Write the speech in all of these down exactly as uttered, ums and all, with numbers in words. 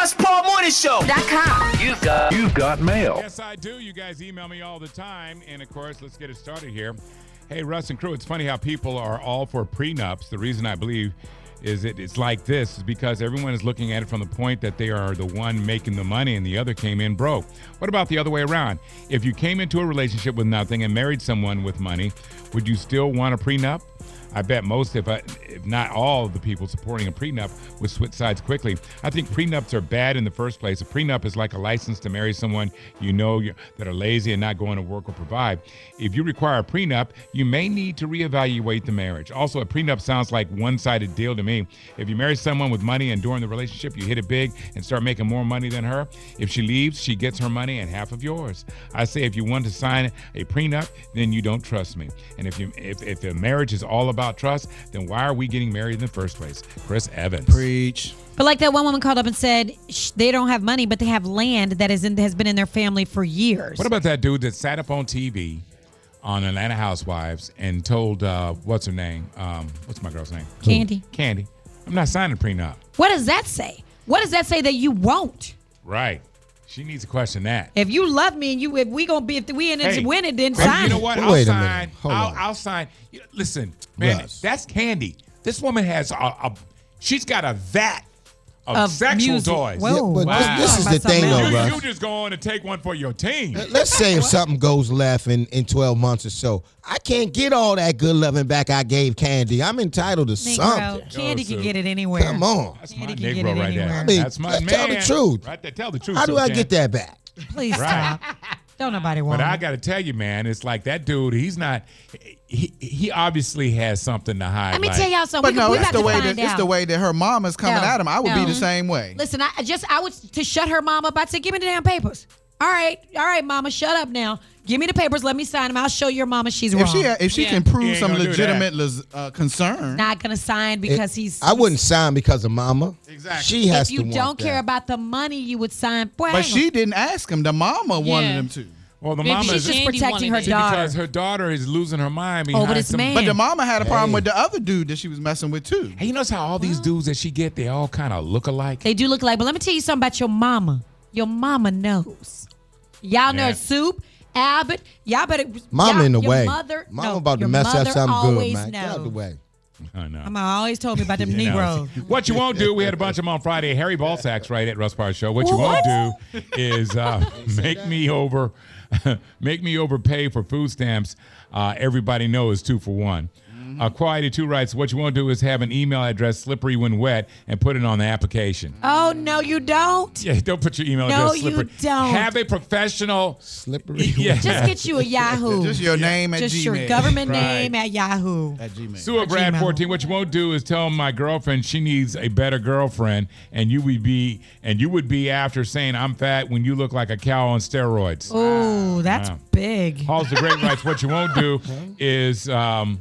Russ Paul Morning Show. .com. You've got, you've got mail. Yes, I do. You guys email me all the time. And, of course, let's get it started here. Hey, Russ and crew, it's funny how people are all for prenups. The reason I believe is that it's like this is because everyone is looking at it from the point that they are the one making the money and the other came in broke. What about the other way around? If you came into a relationship with nothing and married someone with money, would you still want a prenup? I bet most, if, I, if not all, of the people supporting a prenup would switch sides quickly. I think prenups are bad in the first place. A prenup is like a license to marry someone you know that are lazy and not going to work or provide. If you require a prenup, you may need to reevaluate the marriage. Also, a prenup sounds like one-sided deal to me. If you marry someone with money and during the relationship you hit it big and start making more money than her, if she leaves, she gets her money and half of yours. I say if you want to sign a prenup, then you don't trust me. And if you if, if the marriage is all about about trust, then why are we getting married in the first place? Chris Evans. Preach. But like that one woman called up and said sh- they don't have money, but they have land that is in, has been in their family for years. What about that dude that sat up on T V on Atlanta Housewives and told, uh, what's her name? Um, what's my girl's name? Candy. Candy. I'm not signing a prenup. What does that say? What does that say that you won't? Right. She needs to question that. If you love me and you, if we gonna be, if we in it Hey, to win it, then hey, sign You know it. what? Well, I'll wait a sign. minute. Hold I'll, on. I'll sign. You- Listen, man, Russ. that's Candy. This woman has a, a she's got a vat of, Of sexual music. toys. Whoa, Yeah, but wow. this, this is Talking the about thing, something though, else. You, Russ. you just going to take one for your team. Let's say if something goes left in, in twelve months or so, I can't get all that good loving back I gave Candy. I'm entitled to Negro, something. Candy Yo, can Sue. get it anywhere. Come on. That's Candy my can get Negro it right there. anywhere. I mean, That's my tell man. the truth. Right there. Tell the truth. How do I Sue get Chan. that back? Please Right. stop. Don't nobody want But I it. got to tell you, man, it's like that dude, he's not, he, he obviously has something to hide. Let me like, tell y'all something. But we, no, we it's got the to way find that out. it's the way that her mom is coming No, at him. I would no. be the same way. Listen, I just I would to shut her mom up. I'd say, give me the damn papers. All right, all right, mama, shut up now. Give me the papers. Let me sign them. I'll show your mama she's wrong. If she if she Yeah. can He prove ain't some gonna do legitimate lis- uh, concern, Not gonna sign because he's. I wouldn't sign because of mama. Exactly. She has If you to want don't care that. about the money, you would sign. Boy, I but ain't she didn't ask him. The mama wanted Yeah. him to. well, the Maybe mama gonna- is she's just Candy protecting her wanted it. daughter. because her daughter is losing her mind behind Over this some, man. But the mama had a problem Hey. with the other dude that she was messing with too. Hey, you notice how all these dudes that she get, they all kind of look alike? They do look like. But let me tell you something about your mama. Your mama knows. Y'all know Yeah. Soup, Abbott. Y'all better. Mama y'all, in the your way. Mother, Mama no, about to your mess up mother something good, always man. Get out the knows. way. I know. Mama always told me about them You know. Negroes. What you won't do, we had a bunch of them on Friday. Harry Balsack's right at Russ Parr Show. What you What? won't do is uh, make me over, make me overpay for food stamps. Uh, everybody knows two for one. Uh, Quality two writes, what you won't do is have an email address slippery when wet and put it on the application. Oh no, you don't. Yeah, don't put your email No, address you slippery. don't. Have a professional. Slippery. Yeah. Just get you a Yahoo. Just your name at Just Gmail. your government Right. name at Yahoo. At Gmail. Sue Brad Gmail. fourteen. What you won't do is tell my girlfriend she needs a better girlfriend, and you would be and you would be after saying I'm fat when you look like a cow on steroids. Oh, that's Wow. big. Halls the Great writes, what you won't do is um,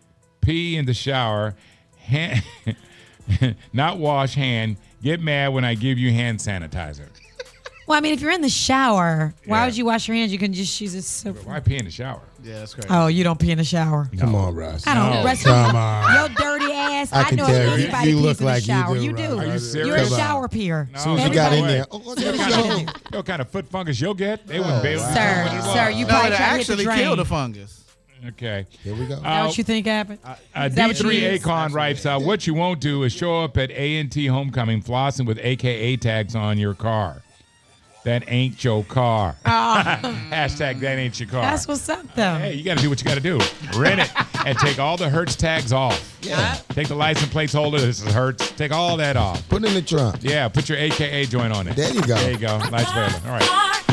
pee in the shower, hand, not wash hand, get mad when I give you hand sanitizer. Well, I mean, if you're in the shower, why Yeah. would you wash your hands? You can just use this. So- Why pee in the shower? Yeah, that's crazy. oh, you don't pee in the shower. Come on, Russ. I don't. No. Russ, Come on. Your dirty ass. I I, can know tell if you- anybody you pees look in the like you shower. do, You do. Russ. Are you serious? You're a Come on. shower peer. No. As soon as you got in Everybody- there, oh, You know there what we kind go. of- you know what kind of foot fungus you'll get? They wouldn't bail. Sir, sir, you No, probably it try to hit the actually drain. killed the fungus. Okay. Here we go. Is that Uh, what you think happened? Uh, Is that D what three you use? Akon writes, uh, what you won't do is show up at A and T Homecoming flossing with A K A tags on your car. That ain't your car. Hashtag that ain't your car. That's what's up, though. Hey, you got to do what you got to do. Rent it and take all the Hertz tags off. Yeah. Take the license plates holder. This is Hertz. Take all that off. Put it in the trunk. Yeah, put your A K A joint on it. There you go. There you go. Nice trailer. All right.